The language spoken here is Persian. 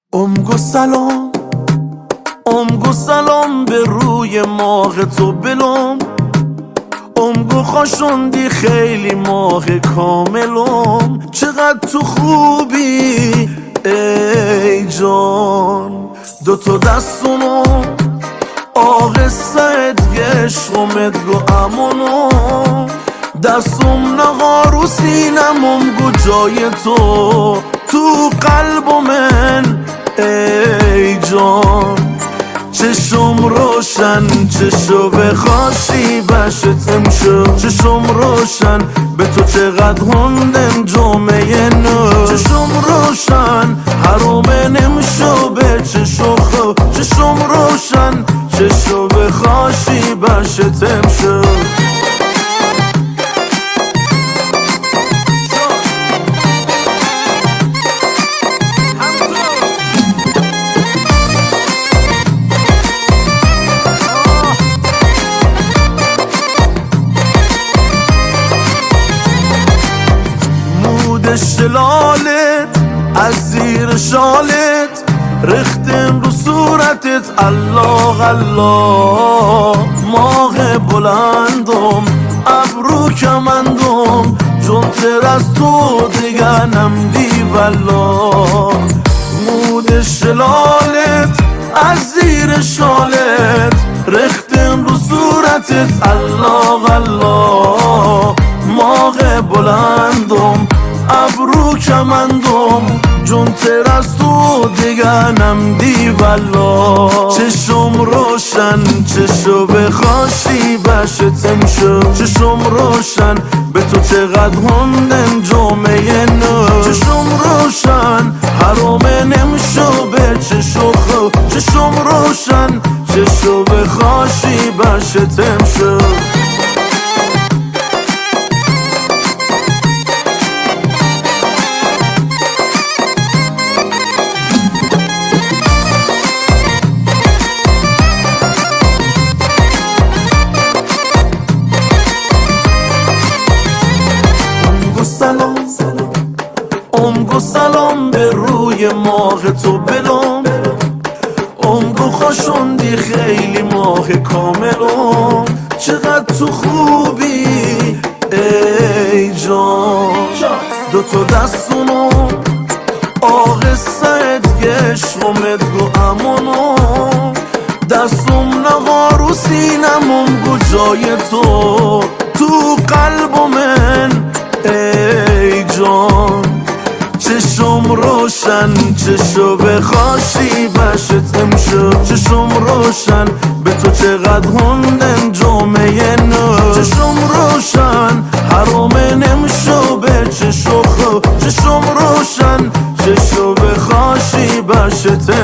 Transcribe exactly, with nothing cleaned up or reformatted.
امگو سلام امگو سلام به روی ماه تو بلوم امگو خوشوندی خیلی ماه کاملم چقدر تو خوبی ای جان دوتا دستونو آقصه گشمت گو امونو دستم نغارو سینم امگو جای تو تو قلب من ای جان چشم روشن چشو بخواشی بشتم شو چشم روشن به تو چقدر هندم جمعه نو چشم روشن حرومه نمشو به چشو خو چشم روشن چشو بخواشی بشتم شو شلالت از زیر شالت رختم رو صورتت الله الله ماه بلندم ابرو کمندم جون تر از تو دیگر نمدی والله مود شلالت از زیر شالت رختم رو صورتت الله الله ماه بلندم ابرو کمندم جون تر از تو دیگر نمدی والله چشم روشن چشو بخواشی بشتم شو چشم روشن به تو چقدر هندم جمعه نو چشم روشن حرومه نمشو به چشو خو چشم روشن چشو بخواشی بشتم شو سلام امگو سلام به روی ماه تو بلوم امگو خوشوندی خیلی ماه کاملم چقدر تو خوبی ای جان دوتا دستونو آقصه گشمت گو امونو دستم نغارو سینم امگو جای تو تو قلب من ای جان چشم روشن چشو بخواشی بشتم شو چشم روشن به تو چقدر هندم جمعه نو چشم روشن حرومه نمشو به چشو خو چشم روشن چشو بخواشی بشتم